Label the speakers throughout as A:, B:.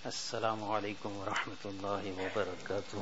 A: Assalamu alaikum wa rahmatullahi wa barakatuh.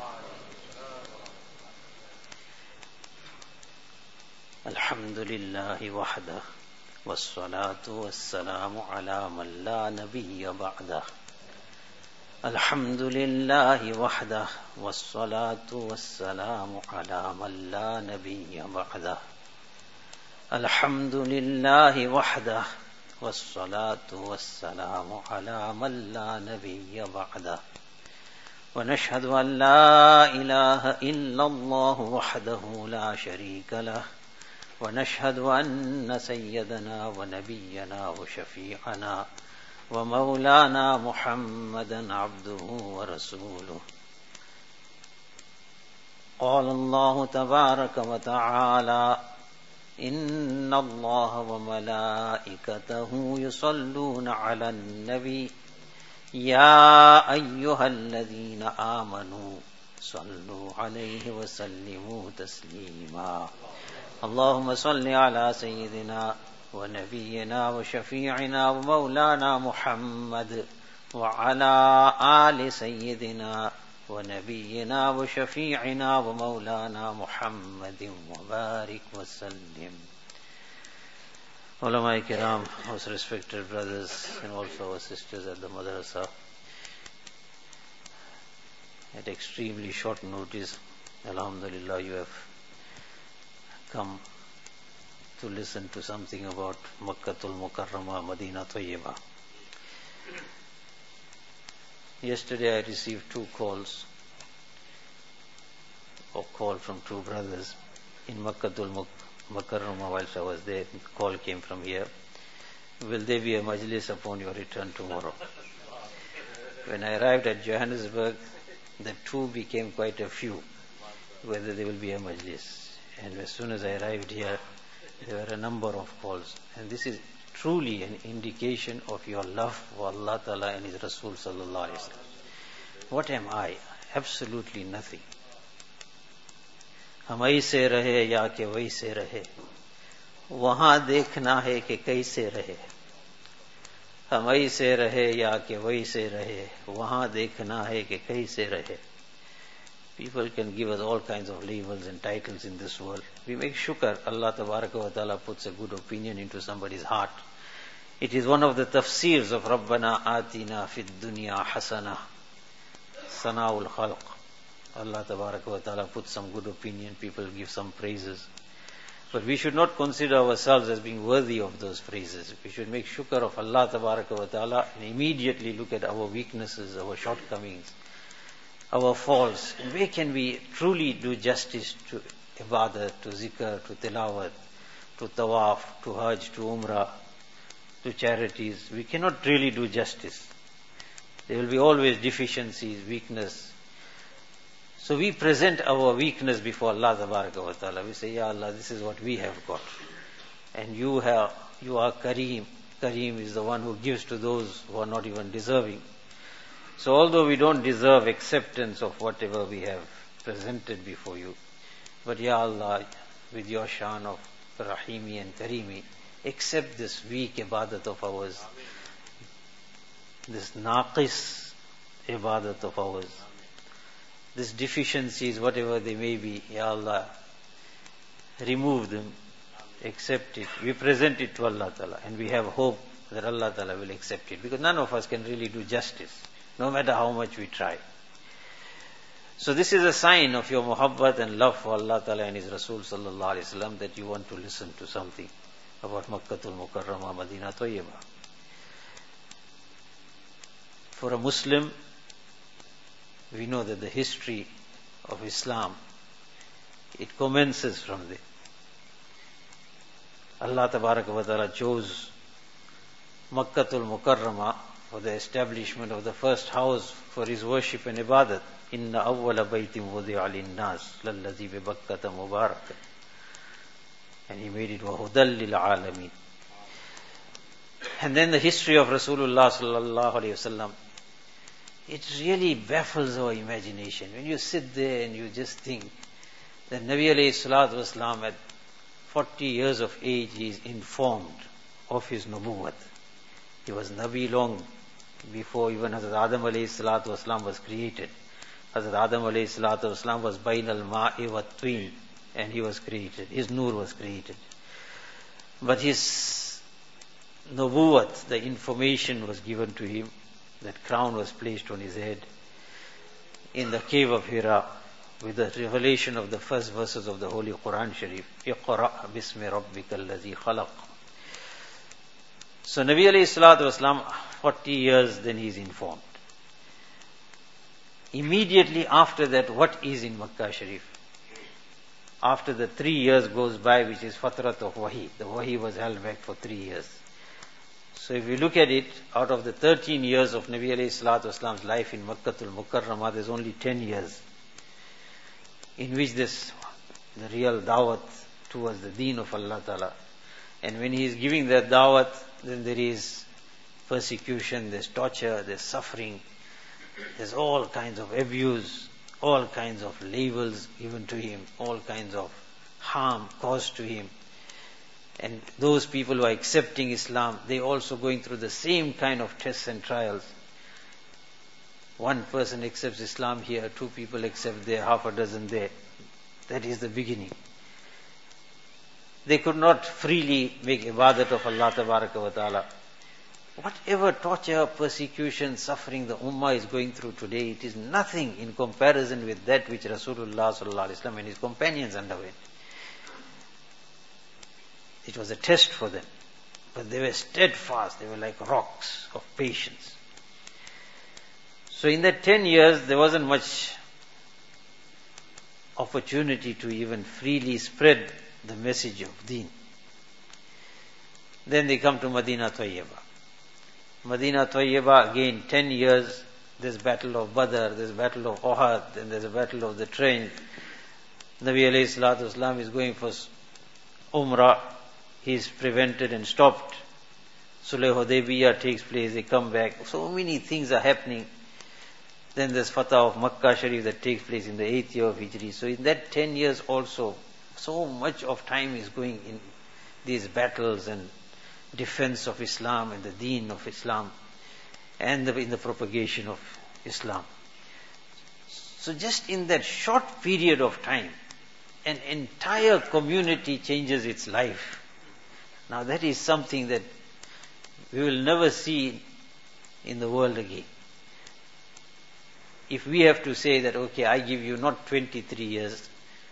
A: Alhamdulillahi wahdah, wassalatu wassalamu ala man la nabiyya ba'dah. Alhamdulillahi wahdah, wassalatu wassalamu ala man la nabiyya ba'dah. Alhamdulillahi wahdah, والصلاة والسلام على من لا نبي بعده ونشهد أن لا إله إلا الله وحده لا شريك له ونشهد أن سيدنا ونبينا وشفيعنا ومولانا محمدا عبده ورسوله. قال الله تبارك وتعالى: إن الله وملائكته يصلون على النبي يا أيها الذين آمنوا صلوا عليه وسلموا تسليما. اللهم صل على سيدنا ونبينا وشفيعنا ومولانا محمد وعلى آل سيدنا ونبينا وشفيعنا ومولانا محمد وبارك وسلم. Ulama Kiram, most respected brothers and also our sisters at the madrasa, at extremely short notice, alhamdulillah, you have come to listen to something about Makkatul Mukarramah, Madinah Tayyibah. Yesterday I received two calls, or call from two brothers in Makkatul Mukarramah whilst I was there. The call came from here. Will there be a majlis upon your return tomorrow? When I arrived at Johannesburg, the two became quite a few, whether there will be a majlis. And as soon as I arrived here, there were a number of calls. And this is truly an indication of your love for Allah Ta'ala and His Rasul Sallallahu Alaihi Wasallam. What am I? Absolutely nothing. हम ऐसे रहे या कि वैसे रहे, वहां देखना है कि कैसे रहे. हम ऐसे रहे या कि वैसे रहे, वहां देखना है कि कैसे रहे. People can give us all kinds of labels and titles in this world. We make shukr Allah Tabaraka wa Ta'ala puts a good opinion into somebody's heart. It is one of the tafsirs of Rabbana Atina Fid Dunya Hasana, Sana'ul Khalq. Allah Tabaraka wa Ta'ala puts some good opinion, people give some praises. But we should not consider ourselves as being worthy of those praises. We should make shukr of Allah Tabaraka wa Ta'ala and immediately look at our weaknesses, our shortcomings, our faults. And where can we truly do justice to ibadah, to zikr, to tilawat, to tawaf, to hajj, to umrah, to charities? We cannot really do justice. There will be always deficiencies, weakness. So we present our weakness before Allah Tabaraka wa Ta'ala. We say, Ya Allah, this is what we have got. And you are Kareem. Kareem is the one who gives to those who are not even deserving. So although we don't deserve acceptance of whatever we have presented before you, but Ya Allah, with your shan of Rahimi and Karimi, accept this weak ibadat of ours, this naqis ibadat of ours, these deficiencies, whatever they may be, Ya Allah, remove them, accept it. We present it to Allah Ta'ala and we have hope that Allah Ta'ala will accept it, because none of us can really do justice, no matter how much we try. So this is a sign of your muhabbat and love for Allah Ta'ala and His Rasul Sallallahu Alaihi Wasallam, that you want to listen to something about Makkatul Mukarramah, Madinah Tayyibah. For a Muslim, we know that the history of Islam, it commences from there. Allah Tabaraka wa Ta'ala chose Makkatul Mukarramah for the establishment of the first house for His worship and ibadat. Inna awwala baytim wudi'a lin-nas lalladhi bi Bakkata mubarakan. And He made it wahudal lil alamin. And then the history of Rasulullah sallallahu alayhi wasallam, it really baffles our imagination. When you sit there and you just think that Nabi alayhi salatu wasalam at 40 years of age, he is informed of his nubuwwat. He was Nabi long before even Hazrat Adam alayhi salatu wasalam was created. Hazrat Adam alayhi salatu wasalam was bain al-ma'i wa tween, and he was created. His nur was created. But his nubuwwat, the information was given to him, that crown was placed on his head in the cave of Hira with the revelation of the first verses of the Holy Quran Sharif. Iqra' bismi rabbika alladhi khalaq. So Nabi alayhi salatu wasalam, 40 years, then he is informed. Immediately after that, what is in Makkah Sharif? After the 3 years goes by, which is Fatrat of Wahi. The Wahi was held back for 3 years. So if you look at it, out of the 13 years of Nabi alayhi salatu wasalam's life in Makkatul Mukarramah, there's only 10 years in which the real dawat towards the deen of Allah Ta'ala. And when he is giving that dawat, then there is persecution, there's torture, there's suffering, there's all kinds of abuse, all kinds of labels given to him, all kinds of harm caused to him. And those people who are accepting Islam, they also going through the same kind of tests and trials. One person accepts Islam here, 2 people accept there, half a dozen there. That is the beginning. They could not freely make ibadat of Allah Tabaraka wa Ta'ala. Whatever torture, persecution, suffering the Ummah is going through today, it is nothing in comparison with that which Rasulullah Sallallahu Alaihi Wasallam and his companions underwent. It was a test for them. But they were steadfast, they were like rocks of patience. So in that 10 years, there wasn't much opportunity to even freely spread the message of deen. Then they come to Madinah Tayyibah. Madinah Tayyibah, again 10 years, there's battle of Badr, there's battle of Uhud, then there's a battle of the Trench. Nabi alayhi salatu wasalam is going for Umrah, he is prevented and stopped. Sulh Hudaybiyah takes place, they come back. So many things are happening. Then there's Fatah of Makkah Sharif that takes place in the 8th year of Hijri. So in that 10 years also, so much of time is going in these battles and defense of Islam and the deen of Islam and in the propagation of Islam. So just in that short period of time, an entire community changes its life. Now that is something that we will never see in the world again. If we have to say that, okay, I give you not 23 years,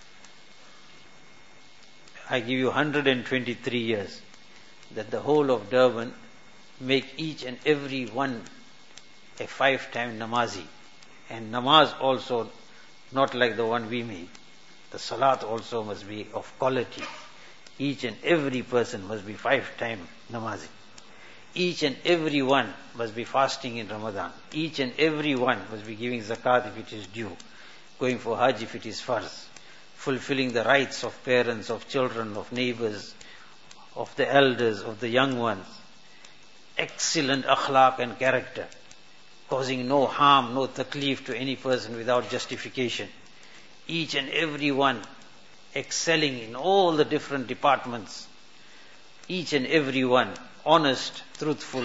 A: I give you 123 years, that the whole of Durban make each and every one a 5-time namazi. And namaz also not like the one we make. The salat also must be of quality. Each and every person must be 5-time namazi. Each and every one must be fasting in Ramadan. Each and every one must be giving zakat if it is due, going for hajj if it is farz, fulfilling the rights of parents, of children, of neighbors, of the elders, of the young ones. Excellent akhlaq and character, causing no harm, no taklif to any person without justification. Each and every one excelling in all the different departments. Each and every one honest, truthful,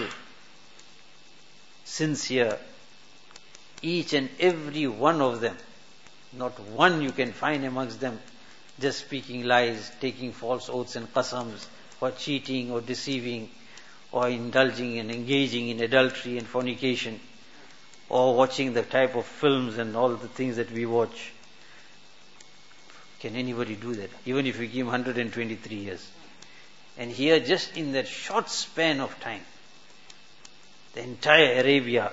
A: sincere. Each and every one of them. Not one you can find amongst them just speaking lies, taking false oaths and qasams, or cheating or deceiving, or indulging and engaging in adultery and fornication, or watching the type of films and all the things that we watch. Can anybody do that? Even if we give him 123 years. And here, just in that short span of time, the entire Arabia,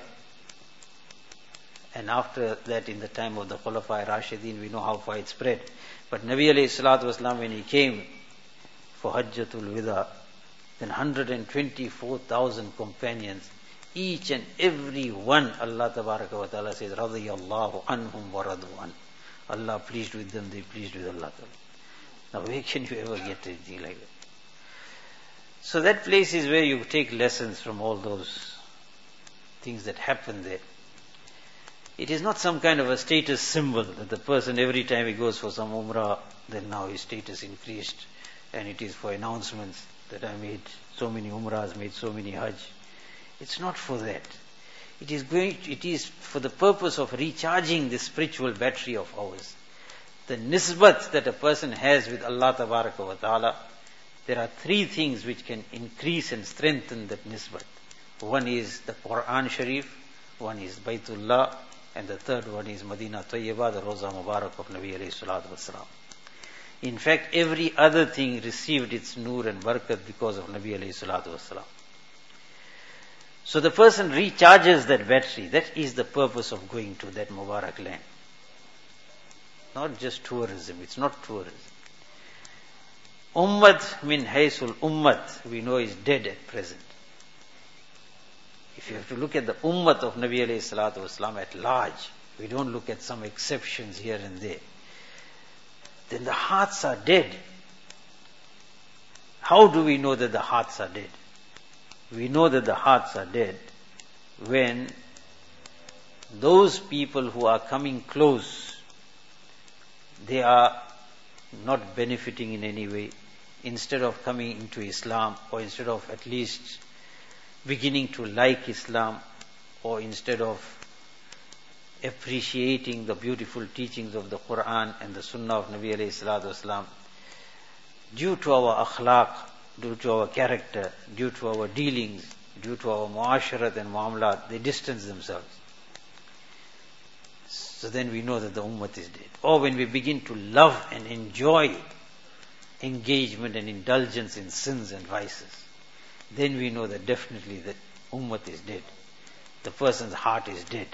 A: and after that in the time of the Khulafa Rashidin, we know how far it spread. But Nabi alayhi salatu wasalam, when he came for Hajjatul Wida, then 124,000 companions, each and every one, Allah Tabaraka wa Ta'ala says, Radiyallahu anhum wa radu an. Allah pleased with them, they pleased with Allah. Now where can you ever get anything like that? So that place is where you take lessons from all those things that happen there. It is not some kind of a status symbol that the person every time he goes for some umrah, then now his status increased, and it is for announcements that I made so many umrahs, made so many hajj. It's not for that. It is for the purpose of recharging the spiritual battery of ours. The nisbat that a person has with Allah Tabaraka wa Ta'ala, there are three things which can increase and strengthen that nisbat. One is the Quran Sharif, one is Baytullah, and the third one is Madinah Tayyibah, the Roza Mubarak of Nabi alayhi salatu wasalam. In fact, every other thing received its nur and barakat because of Nabi alayhi salatu wasalam. So the person recharges that battery. That is the purpose of going to that Mubarak land. Not just tourism, it's not tourism. Ummat min haysul ummat, we know is dead at present. If you have to look at the ummat of Nabi alayhi salatu wasalam at large, we don't look at some exceptions here and there, then the hearts are dead. How do we know that the hearts are dead? We know that the hearts are dead when those people who are coming close, they are not benefiting in any way. Instead of coming into Islam, or instead of at least beginning to like Islam, or instead of appreciating the beautiful teachings of the Quran and the Sunnah of Nabi alayhi salatu wasalam, due to our akhlaq, due to our character, due to our dealings, due to our muasharat and muamalat, they distance themselves. So then we know that the ummah is dead. Or when we begin to love and enjoy engagement and indulgence in sins and vices, then we know that definitely the ummah is dead. The person's heart is dead.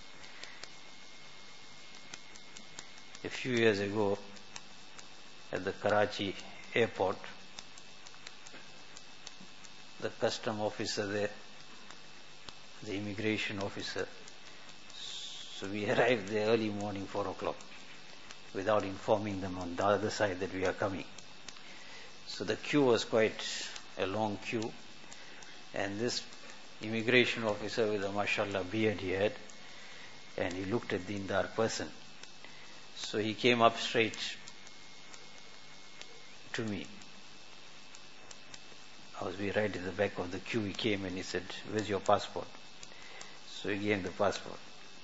A: A few years ago, at the Karachi airport, the custom officer there, the immigration officer, so we arrived there early morning, 4 o'clock, without informing them on the other side that we are coming. So the queue was quite a long queue, and this immigration officer with a mashallah beard he had, and he looked at the Indar person. So he came up straight to me. I was right at the back of the queue. He came and he said, "Where's your passport?" So he gave the passport.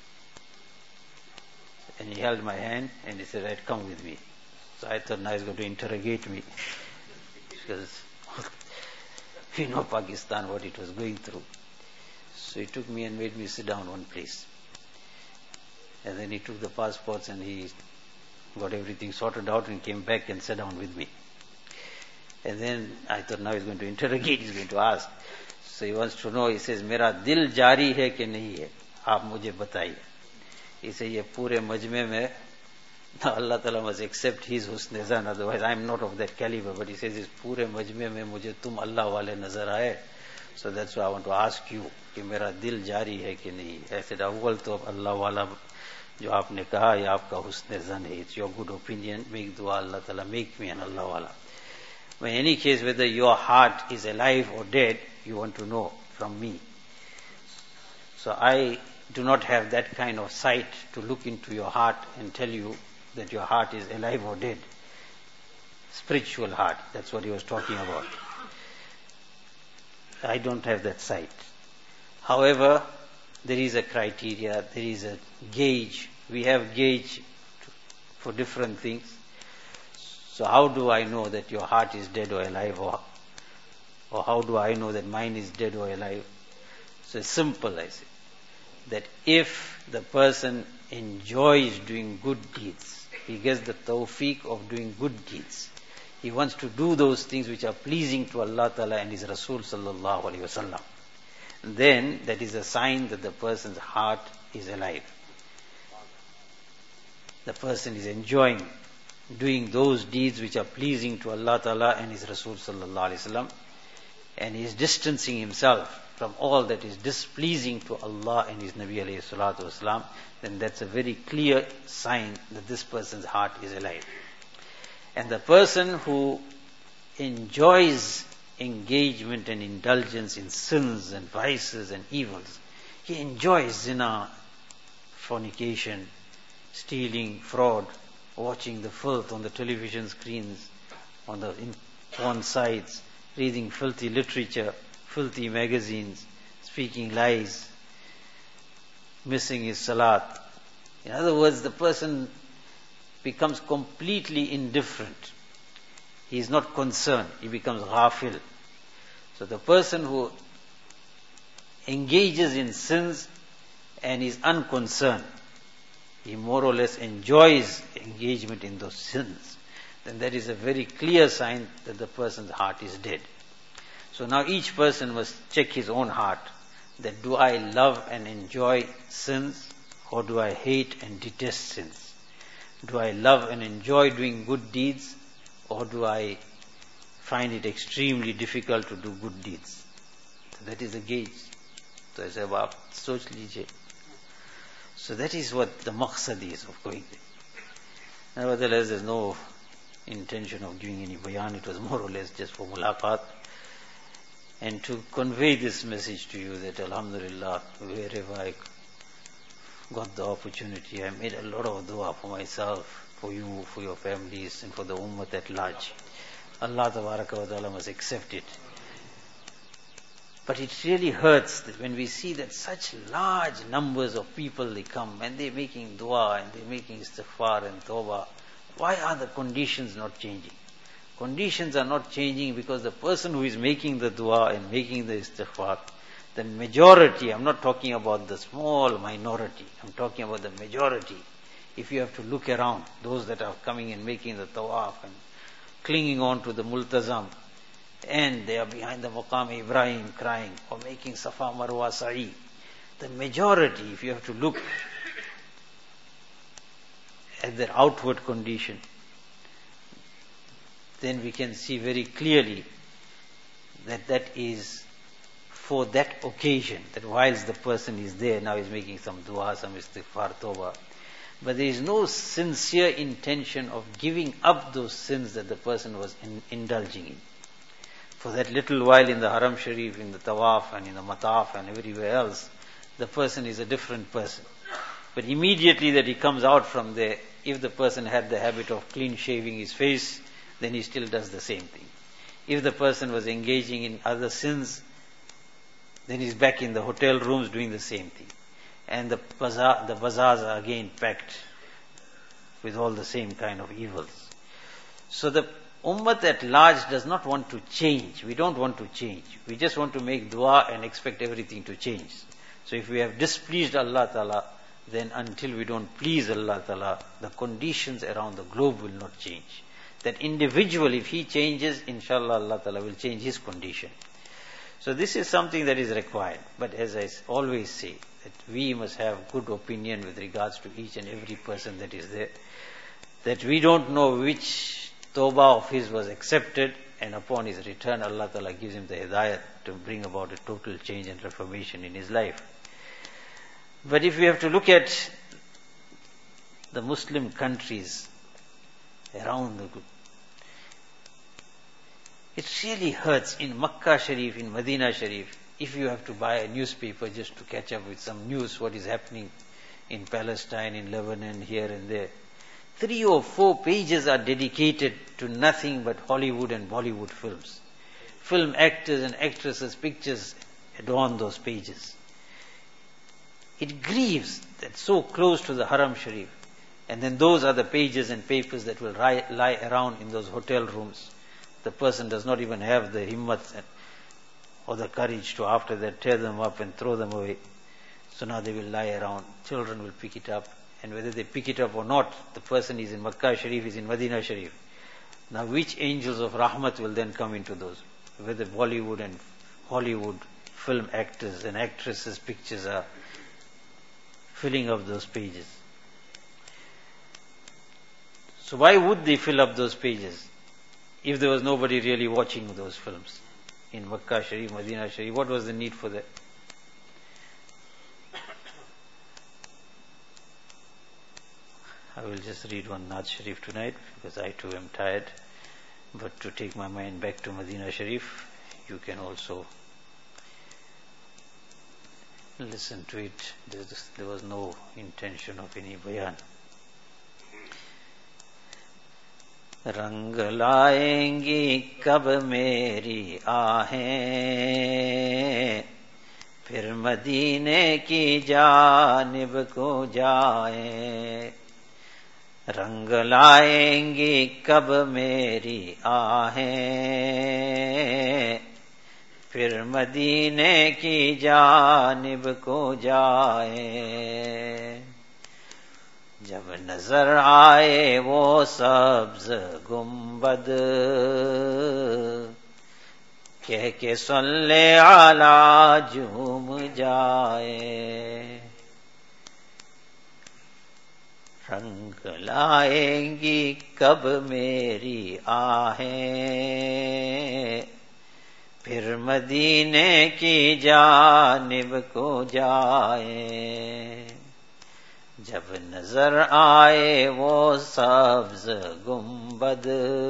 A: And he held my hand and he said, "Right, come with me." So I thought now he's going to interrogate me. Because we know Pakistan, what it was going through. So he took me and made me sit down one place. And then he took the passports and he got everything sorted out and came back and sat down with me. And then I thought now he's going to interrogate, he's going to ask. So he wants to know, he says, "Mera dil jari hai ki nahi hai? Aap mujhe bataiye." He said, "Ye pure majme mein, Allah Ta'ala must accept his husn zan, otherwise I am not of that caliber." But he says, "Is pure majme mein mujhe tum Allah wale nazar aaye. So that's why I want to ask you, कि मेरा दिल जारी है कि नहीं." I said, "अव्वल तो अल्लाह वाला जो आपने कहा ये आपका हुस्न ज़न है. It's your good opinion. Make dua, Allah Ta'ala make me an Allah wala." But in any case, whether your heart is alive or dead, you want to know from me. So I do not have that kind of sight to look into your heart and tell you that your heart is alive or dead. Spiritual heart, that's what he was talking about. I don't have that sight. However, there is a criteria, there is a gauge. We have gauge for different things. So how do I know that your heart is dead or alive, or how do I know that mine is dead or alive? So it's simple, I say, that if the person enjoys doing good deeds, he gets the tawfiq of doing good deeds, he wants to do those things which are pleasing to Allah Ta'ala and His Rasul Sallallahu Alaihi Wasallam, then that is a sign that the person's heart is alive. The person is enjoying doing those deeds which are pleasing to Allah Ta'ala and His Rasul Sallallahu Alaihi Wasallam, and he is distancing himself from all that is displeasing to Allah and His Nabi Alayhi Salatu Wasalam, then that's a very clear sign that this person's heart is alive. And the person who enjoys engagement and indulgence in sins and vices and evils, he enjoys zina, fornication, stealing, fraud, watching the filth on the television screens, on the porn sites, reading filthy literature, filthy magazines, speaking lies, missing his salat. In other words, the person becomes completely indifferent. He is not concerned. He becomes ghafil. So the person who engages in sins and is unconcerned, he more or less enjoys engagement in those sins, then that is a very clear sign that the person's heart is dead. So now each person must check his own heart, that do I love and enjoy sins, or do I hate and detest sins? Do I love and enjoy doing good deeds, or do I find it extremely difficult to do good deeds? So that is the gauge. So I say, "Baap, soch lijiye." So that is what the maqsad is of going there. Nevertheless, there's no intention of giving any bayan. It was more or less just for mulaqat. And to convey this message to you that alhamdulillah, wherever I got the opportunity, I made a lot of dua for myself, for you, for your families, and for the ummah at large. Allah tabaraka wa ta'ala must accept it. But it really hurts that when we see that such large numbers of people, they come and they're making dua and they're making istighfar and tawbah. Why are the conditions not changing? Conditions are not changing because the person who is making the dua and making the istighfar, the majority, I'm not talking about the small minority, I'm talking about the majority. If you have to look around, those that are coming and making the tawaf and clinging on to the multazam, and they are behind the Maqam Ibrahim crying, or making Safa Marwa Sa'i. The majority, if you have to look at their outward condition, then we can see very clearly that that is for that occasion, that whilst the person is there, now he's making some dua, some istighfar, tawbah. But there is no sincere intention of giving up those sins that the person was indulging in. For that little while in the Haram Sharif, in the Tawaf and in the Mataf and everywhere else, the person is a different person. But immediately that he comes out from there, if the person had the habit of clean shaving his face, then he still does the same thing. If the person was engaging in other sins, then he's back in the hotel rooms doing the same thing. And the bazaars are again packed with all the same kind of evils. So the Ummah at large does not want to change. We don't want to change. We just want to make dua and expect everything to change. So if we have displeased Allah Ta'ala, then until we don't please Allah Ta'ala, the conditions around the globe will not change. That individual, if he changes, inshallah Allah Ta'ala will change his condition. So this is something that is required. But as I always say, that we must have good opinion with regards to each and every person that is there. That we don't know which tawbah of his was accepted, and upon his return Allah Ta'ala gives him the hidayat to bring about a total change and reformation in his life. But if we have to look at the Muslim countries around the globe, it really hurts. In Makkah Sharif, in Medina Sharif, if you have to buy a newspaper just to catch up with some news, what is happening in Palestine, in Lebanon, here and there, 3 or 4 pages are dedicated to nothing but Hollywood and Bollywood films. Film actors and actresses' pictures adorn those pages. It grieves that so close to the Haram Sharif, and then those are the pages and papers that will lie around in those hotel rooms. The person does not even have the himmat or the courage to after that tear them up and throw them away. So now they will lie around. Children will pick it up. And whether they pick it up or not, the person is in Makkah Sharif, is in Medina Sharif. Now which angels of rahmat will then come into those? Whether Bollywood and Hollywood film actors and actresses' pictures are filling up those pages. So why would they fill up those pages if there was nobody really watching those films? In Makkah Sharif, Medina Sharif, what was the need for that? I will just read one Naat Sharif tonight because I too am tired. But to take my mind back to Medina Sharif, you can also listen to it. There was no intention of any bayan. रंग लाएंगी कब मेरी आहें, پھر مدینے کی جانب کو جائیں، رنگ لائیں گی کب میری آہیں، پھر مدینے کی جانب کو جائیں، جب نظر آئے وہ سبز گنبد، کہہ کے صلی علی جھوم جائے، رنگ لائیں گی کب میری آہیں، پھر مدینے کی جانب کو جائیں، جب نظر آئے وہ سبز گنبد،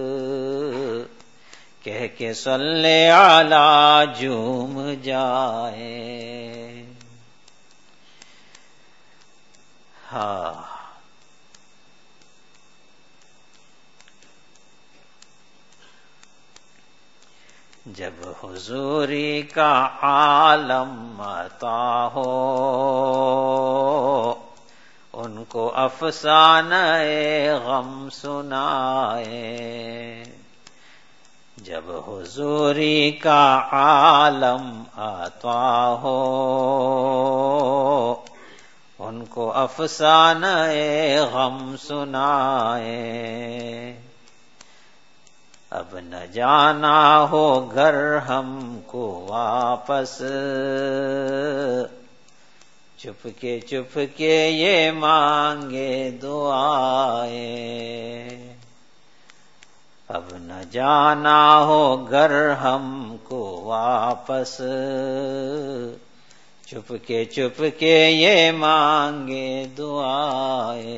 A: کہہ کے صلی علی جھوم جائیں۔ ہاں، جب حضوری کا عالم عطا ہو، ان کو افسانہ غم سنائے، جب حضوری کا عالم عطا ہو، ان کو افسانہ غم سنائے، اب نہ جانا ہو گھر ہم کو واپس، چپ کے یہ مانگے دعائیں، اب نہ جانا ہو گھر ہم کو واپس، چپ کے یہ مانگے دعائیں۔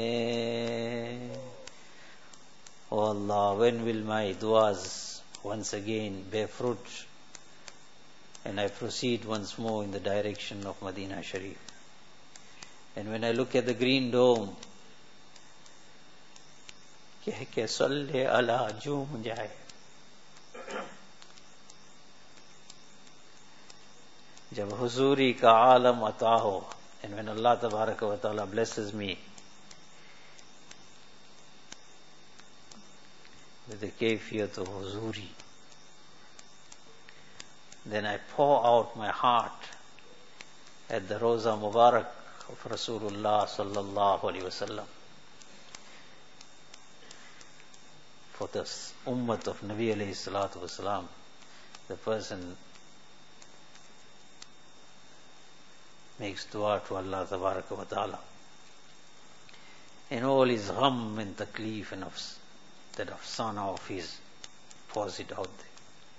A: Oh Allah, when will my du'as once again bear fruit and I proceed once more in the direction of Medina Sharif? And when I look at the green dome, کہہ کے صلی علی جھوم جائے، جب حضوری کا عالم عطا ہو، and when Allah تبارک و تعالی blesses me with the kayfiyat of huzuri, then I pour out my heart at the Roza Mubarak of Rasulullah sallallahu alaihi wasallam, for the ummat of Nabi alayhi salatu wasalam. The person makes dua to Allah tabaraka wa ta'ala, and all his gham and taklif and that afsana of his pours it out there.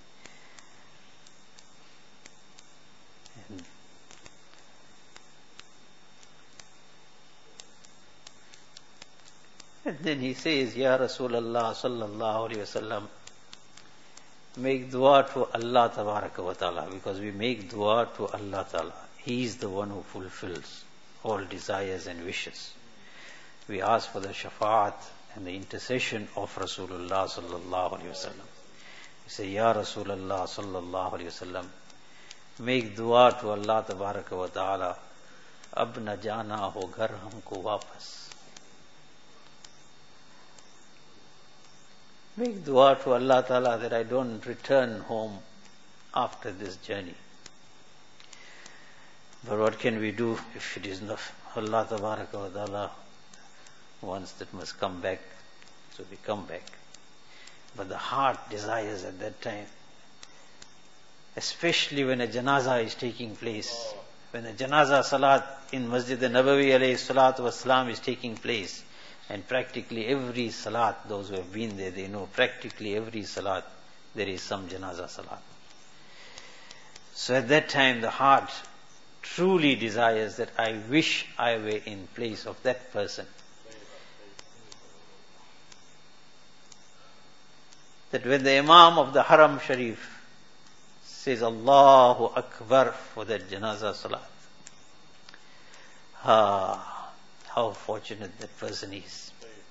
A: And then he says, Ya Rasulallah sallallahu alayhi wasallam, make dua to Allah tabaraka wa ta'ala, because we make dua to Allah ta'ala. He is the one who fulfills all desires and wishes. We ask for the shafa'at and the intercession of Rasulullah sallallahu alayhi wasallam. We say, Ya Rasulallah sallallahu alayhi wasallam, make dua to Allah tabaraka wa ta'ala, ab na jana ho ghar humko wapas. Make dua to Allah Ta'ala that I don't return home after this journey. But what can we do if it is not Allah Tabaraka wa Ta'ala wants that must come back, so we come back. But the heart desires at that time, especially when a janazah is taking place, when a janazah salat in Masjid Nabawi alayhi salatu wassalam is taking place, and practically every salat, those who have been there, they know practically every salat, there is some janazah salat. So at that time the heart truly desires that I wish I were in place of that person. That when the Imam of the Haram Sharif says Allahu Akbar for that janazah salat, how fortunate that person is.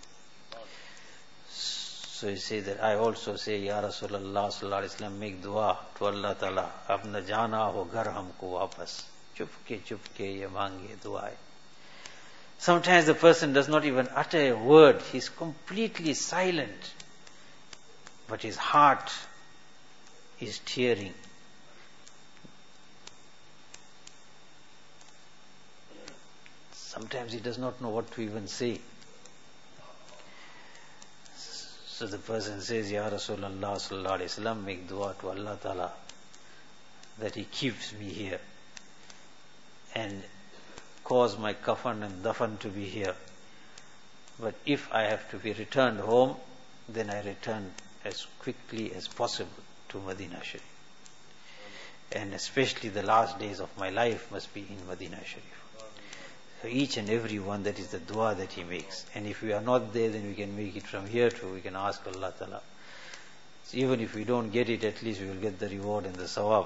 A: So you say that I also say, Ya Rasulullah sallallahu alaihi wasallam, make dua to Allah Ta'ala, ab na jana ho ghar humko wapas. चुपके ये मांगे दुआएं. Sometimes the person does not even utter a word. He's completely silent. But his heart is tearing. Sometimes he does not know what to even say. So the person says, Ya Rasulullah sallallahu alayhi wa sallam, make dua to Allah Ta'ala that He keeps me here and cause my kafan and dafan to be here. But if I have to be returned home, then I return as quickly as possible to Madinah Sharif. And especially the last days of my life must be in Madinah Sharif. So each and every one, that is the dua that he makes. And if we are not there, then we can make it from here too. We can ask Allah Ta'ala. So even if we don't get it, at least we will get the reward and the sawab.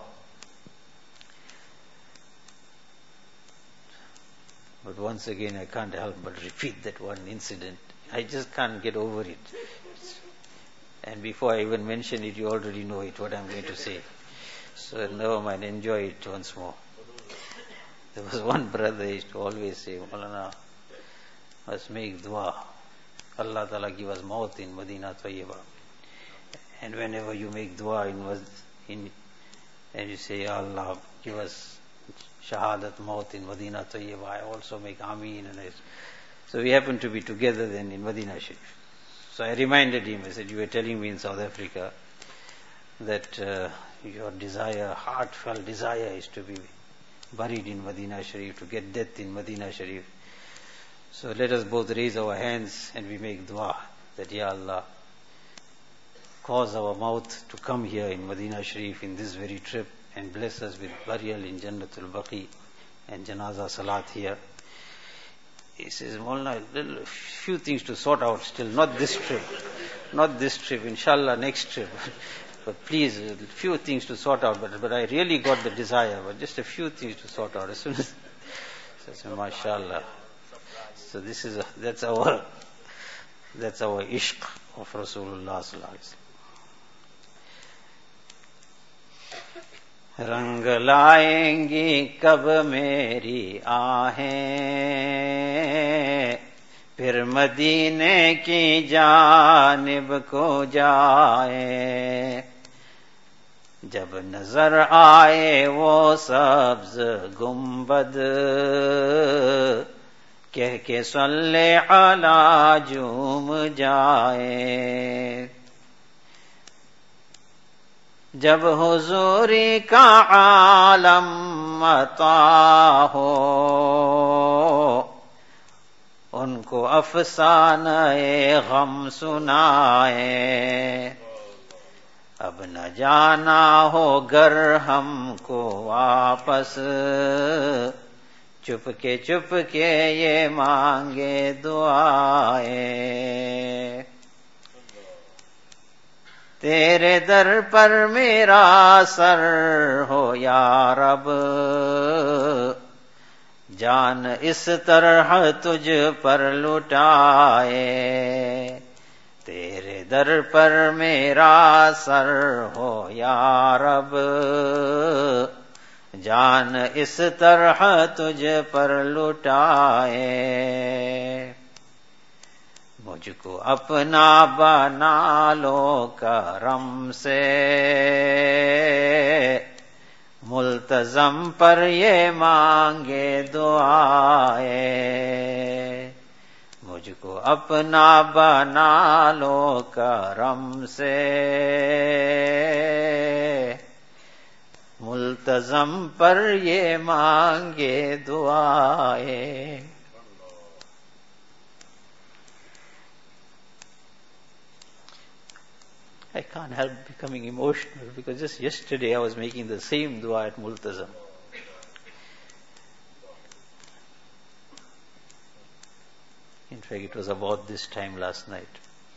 A: But once again, I can't help but repeat that one incident. I just can't get over it. And before I even mention it, you already know it, what I'm going to say. So never mind, enjoy it once more. There was one brother who used to always say, Maulana, let's make dua. Allah Ta'ala give us maut in Madinah Tayyibah. And whenever you make dua and you say, Ya Allah, give us shahadat maut in Madinah Tayyibah, I also make ameen. So we happened to be together then in Madinah Sharif. So I reminded him, I said, you were telling me in South Africa that your desire, heartfelt desire, is to be buried in Madinah Sharif, to get death in Madinah Sharif. So let us both raise our hands and we make dua that, Ya Allah, cause our maut to come here in Madinah Sharif in this very trip and bless us with burial in Jannatul Baqi and Janaza Salat here. He says, Maulana, a few things to sort out still, not this trip, inshallah next trip. But please, a few things to sort out, but I really got the desire, but just a few things to sort out. As soon as, so mashallah. So that's our ishq of Rasulullah sallallahu alaihi wasallam. रंग लाएंगी कब मेरी आहें, फिर मदीने की जानिब को जाए, जब नजर आए वो सब्ज गुंबद, कह के सल्ले अला झूम जाए, जब हुजूरी का आलम अता हो, उनको अफसाने गम सुनाए, अब न जाना हो गर हमको वापस, चुपके ये मांगे दुआएं, तेरे दर पर मेरा सर हो या रब, जान इस तरह तुझ पर लुटाए, तेरे दर पर मेरा सर हो या रब, जान इस तरह तुझ पर लुटाए, मुझको अपना बना लो करम से, मुल्तज़म पर ये मांगे दुआएं, मुझको अपना बना लो करम से, मुल्तज़म पर ये मांगे दुआएं. I can't help becoming emotional because just yesterday I was making the same dua at Multazam. In fact, it was about this time last night.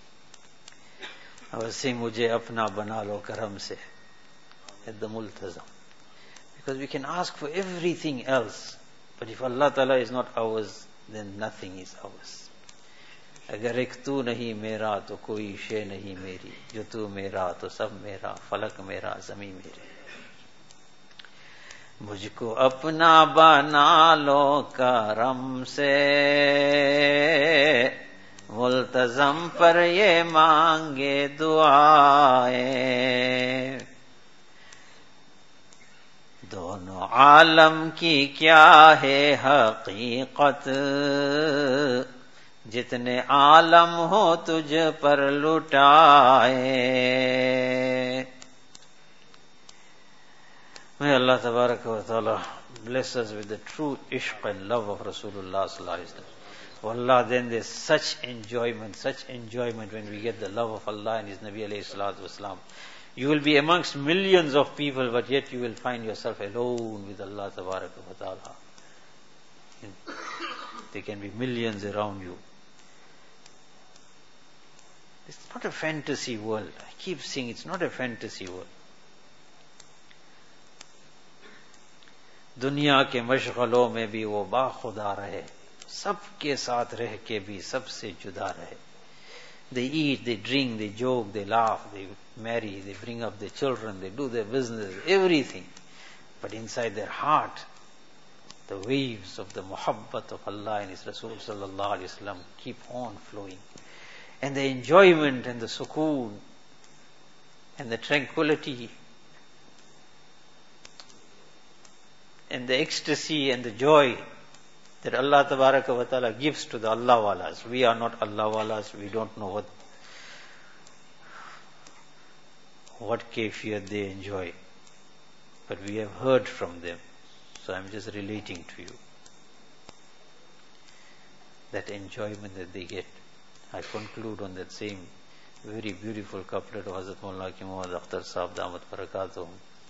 A: I was saying, Mujhe apna bana lo karam se, at the Multazam. Because we can ask for everything else, but if Allah Ta'ala is not ours, then nothing is ours. अगर एक तू नहीं मेरा तो कोई शे नहीं मेरी, जो तू मेरा तो सब मेरा, फलक मेरा ज़मीं मेरी. مجھ کو اپنا بنا لو کرم سے، ملتزم پر یہ مانگے دعائیں، دونوں عالم کی کیا ہے حقیقت، جتنے عالم ہو تجھ پر لٹائے۔ May Allah Tabaraka wa Ta'ala bless us with the true ishq and love of Rasulullah Sallallahu Alaihi Wasallam. Wallah, then there's such enjoyment when we get the love of Allah and His Nabi Alayhi Salatu Wasalam. You will be amongst millions of people, but yet you will find yourself alone with Allah Tabaraka wa Ta'ala. There can be millions around you. It's not a fantasy world. I keep saying it's not a fantasy world. دنیا کے مشغلوں میں بھی وہ باخدا رہے، سب کے ساتھ رہ کے بھی سب سے جدا رہے۔ They eat, they drink, they joke, they laugh, they marry, they bring up their children, they do their business, everything. But inside their heart, the waves of the muhabbat of Allah and His Rasul sallallahu alaihi wasallam keep on flowing. And the enjoyment and the sukoon and the tranquility and the ecstasy and the joy that Allah Tabaraka wa Ta'ala gives to the Allah walas. We are not Allah walas. We don't know what kayfiyat they enjoy. But we have heard from them. So I'm just relating to you that enjoyment that they get. I conclude on that same very beautiful couplet of Hazrat Maulana Ki Muhammad Akhtar Sahab Damat Barakatuhum.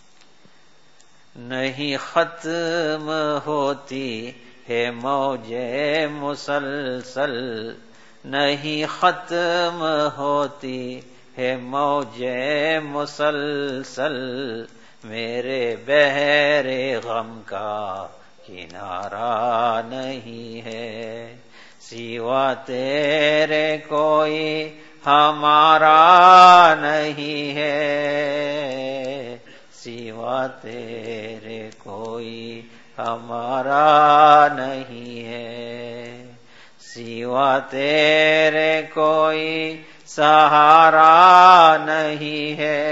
A: نہیں ختم ہوتی ہے موجیں مسلسل، نہیں ختم ہوتی ہے موجیں مسلسل، میرے بحر غم کا کنارہ نہیں ہے، سوا تیرے کوئی ہمارا نہیں ہے، سوا تیرے کوئی ہمارا نہیں ہے، سوا تیرے کوئی سہارا نہیں ہے،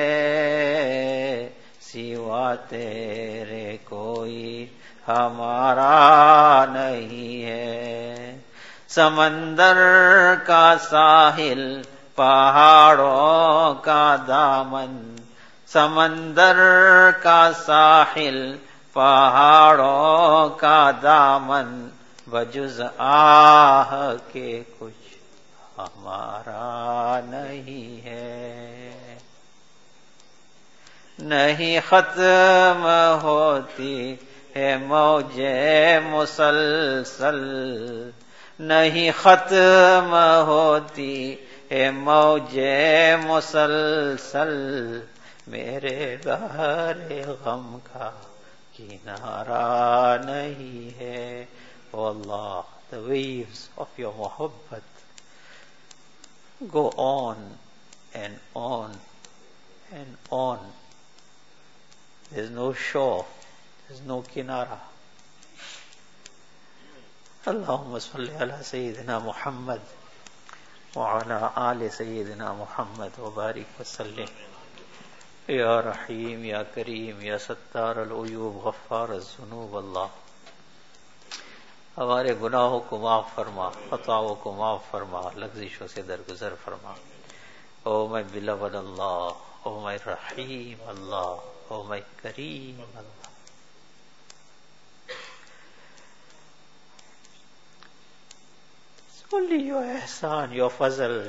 A: سوا تیرے کوئی ہمارا نہیں ہے، سمندر کا ساحل پہاڑوں کا دامن، سمندر کا ساحل پہاڑوں کا دامن، بجز آہ کے کچھ ہمارا نہیں ہے، نہیں ختم ہوتی ہے موجیں مسلسل، نہیں ختم ہوتی ہے موجیں مسلسل، میرے بحر غم کا کنارہ نہیں ہے۔ Oh Allah, the waves of your muhabbat go on and on and on. There's no shore, there's no kinara. Allahumma salli ala Sayyidina Muhammad wa ala ali Sayyidina Muhammad wa barik wa sallim. یا رحیم یا کریم یا ستار العیوب غفار الذنوب، اللہ ہمارے گناہوں کو معاف فرما، خطاؤں کو معاف فرما، لغزشوں سے درگزر فرما۔ او مائی beloved Allah, O my Rahim Allah, O my cream Allah, It's only your ihsan, your fazl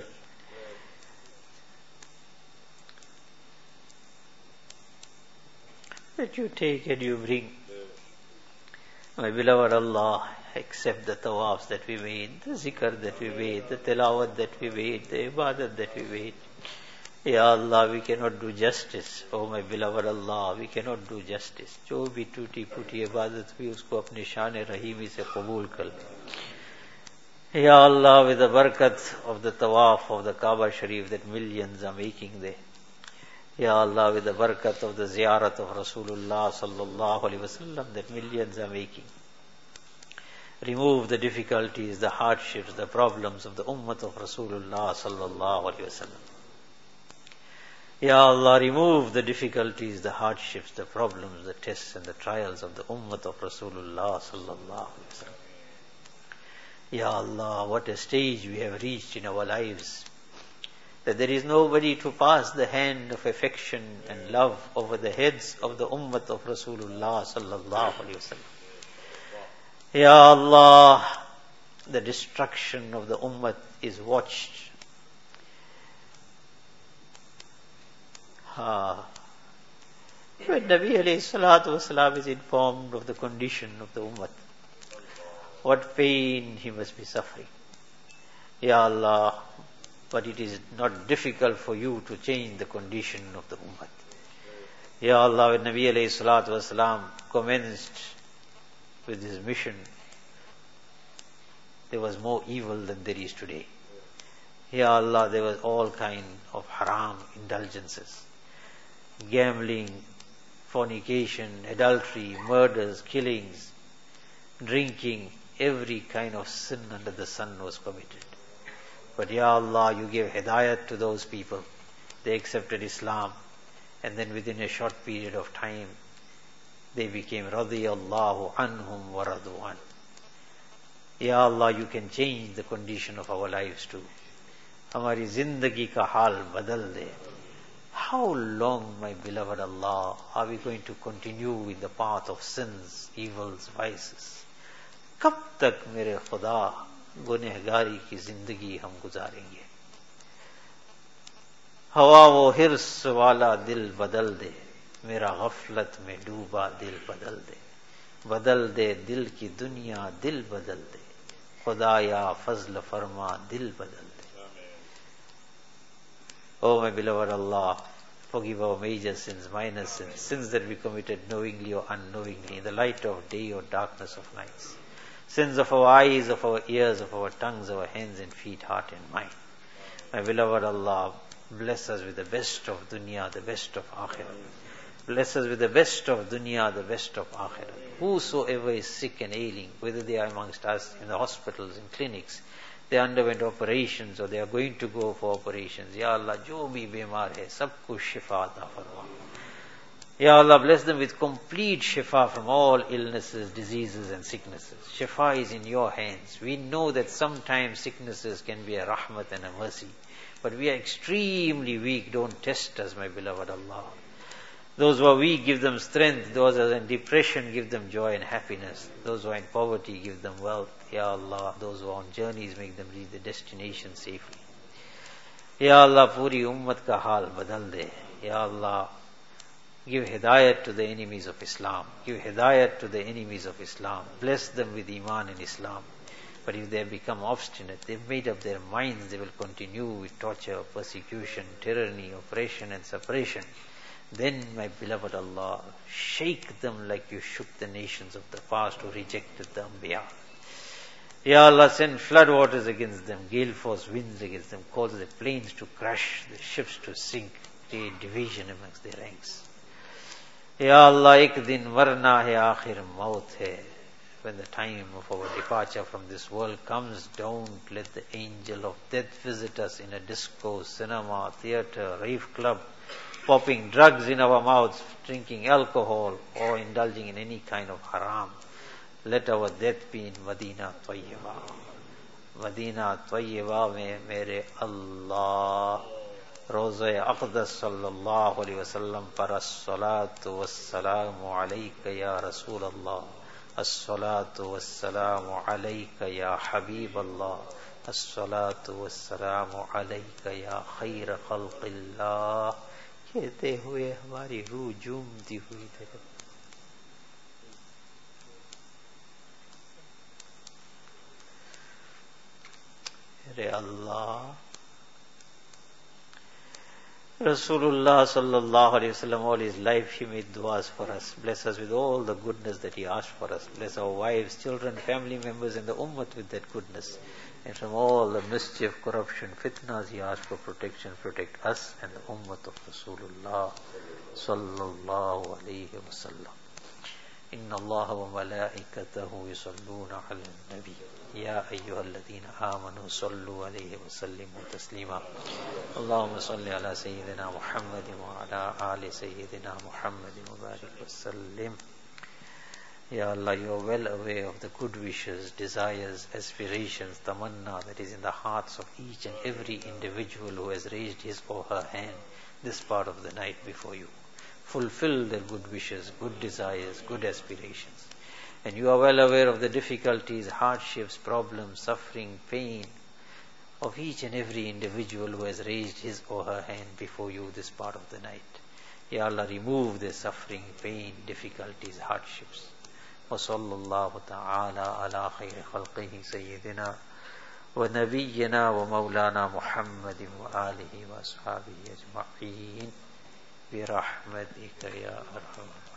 A: that you take and you bring. My beloved Allah, accept the tawafs that we made, the zikr that we made, the tilawat that we made, the ibadat that we made. Ya Allah, we cannot do justice. Oh my beloved Allah, we cannot do justice. جو بھی ٹوٹی پھوٹی عبادت بھی اس کو اپنی شان رحیمی سے قبول کر لے. Ya Allah, with the barakat of the tawaf of the Kaaba Sharif that millions are making there, Ya Allah, with the barakat of the ziyarat of Rasulullah sallallahu alaihi wasallam that millions are making, remove the difficulties, the hardships, the problems of the ummah of Rasulullah sallallahu alaihi wasallam. Ya Allah, remove the difficulties, the hardships, the problems, the tests and the trials of the ummah of Rasulullah sallallahu alaihi wasallam. Ya Allah, what a stage we have reached in our lives, that there is nobody to pass the hand of affection and love over the heads of the ummah of Rasulullah sallallahu alaihi wasallam. Ya Allah, the destruction of the ummah is watched. When Nabi alayhi salatu wasalam is informed of the condition of the ummah, what pain he must be suffering. Ya Allah, but it is not difficult for you to change the condition of the ummah. Ya Allah, when Nabi alayhi salatu wasalam commenced with his mission, there was more evil than there is today. Ya Allah, there was all kind of haram indulgences, gambling, fornication, adultery, murders, killings, drinking, every kind of sin under the sun was committed. But Ya Allah, you gave hidayat to those people. They accepted Islam, and then within a short period of time, they became radiyallahu anhum wa radu an. Ya Allah, you can change the condition of our lives too. Hamari zindagi ka hal badal de. How long, my beloved Allah, are we going to continue in the path of sins, evils, vices? Kab tak mere khuda गुनहगारी की जिंदगी हम गुजारेंगे? हवा वो हिर्स वाला दिल बदल दे, मेरा गफलत में डूबा दिल बदल दे दिल की दुनिया दिल बदल दे, खुदाया फजल फरमा दिल बदल दे. Oh my beloved Allah, forgive our major sins, minor sins, sins that we committed knowingly or unknowingly, in the light of day or darkness of nights. Sins of our eyes, of our ears, of our tongues, our hands and feet, heart and mind. My beloved Allah, bless us with the best of dunya, the best of akhirah. Bless us with the best of dunya, the best of akhirah. Whosoever is sick and ailing, whether they are amongst us in the hospitals, in clinics, they underwent operations or they are going to go for operations. Ya Allah, jo bhi bimar hai, sabko shifa ata farma. Ya Allah, bless them with complete shifa from all illnesses, diseases and sicknesses. Shifa is in your hands. We know that sometimes sicknesses can be a rahmat and a mercy, but we are extremely weak. Don't test us, my beloved Allah. Those who are weak, give them strength. Those who are in depression, give them joy and happiness. Those who are in poverty, give them wealth. Ya Allah, those who are on journeys, make them reach the destination safely. Ya Allah, puri ummat ka hal badal de. Ya Allah, give hidayat to the enemies of Islam. Give hidayat to the enemies of Islam. Bless them with Iman and Islam. But if they have become obstinate, they've made up their minds, they will continue with torture, persecution, tyranny, oppression and suppression. Then, my beloved Allah, shake them like you shook the nations of the past who rejected the Anbiya. Ya Allah, send flood waters against them, gale force winds against them, cause the planes to crash, the ships to sink, create division amongst their ranks. Ya Allah, ek din marna hai, aakhir maut hai. When the time of our departure from this world comes, don't let the angel of death visit us in a disco, cinema, theatre, rave club, popping drugs in our mouths, drinking alcohol, or indulging in any kind of haram. Let our death be in Madina Tayyiba. Madina Tayyiba mein mere Allah, Roza Aqdas sallallahu alayhi wa sallam par as-salatu was-salamu alayka ya Rasulallah. As-salatu was-salamu alayka ya Habib Allah. As-salatu was-salamu alayka ya khayra khalqillah. कहते हुए हमारी रूह झूमती हुई तरफ. अरे अल्लाह, Rasulullah sallallahu alayhi wasallam, all his life he made du'as for us. Bless us with all the goodness that he asked for us. Bless our wives, children, family members and the ummah with that goodness. And from all the mischief, corruption, fitnas, he asked for protection. Protect us and the ummah of Rasulullah sallallahu alayhi wa sallam. Inna Allah wa malaikatahu yusalluna ala nabi. Ya ayyuhalladhina amanu sallu alayhi wa sallimu taslima. Allahumma salli ala Sayyidina Muhammadin wa ala ali Sayyidina Muhammadin wa barik wa sallim. Ya Allah, you are well aware of the good wishes, desires, aspirations, tamanna that is in the hearts of each and every individual who has raised his or her hand this part of the night before you. Fulfill their good wishes, good desires, good aspirations. And you are well aware of the difficulties, hardships, problems, suffering, pain of each and every individual who has raised his or her hand before you this part of the night. Ya Allah, remove their suffering, pain, difficulties, hardships. وصلى الله تعالى على خير خلقه سيدنا ونبينا ومولانا محمد وآله وأصحابه أجمعين برحمتك يا أرحم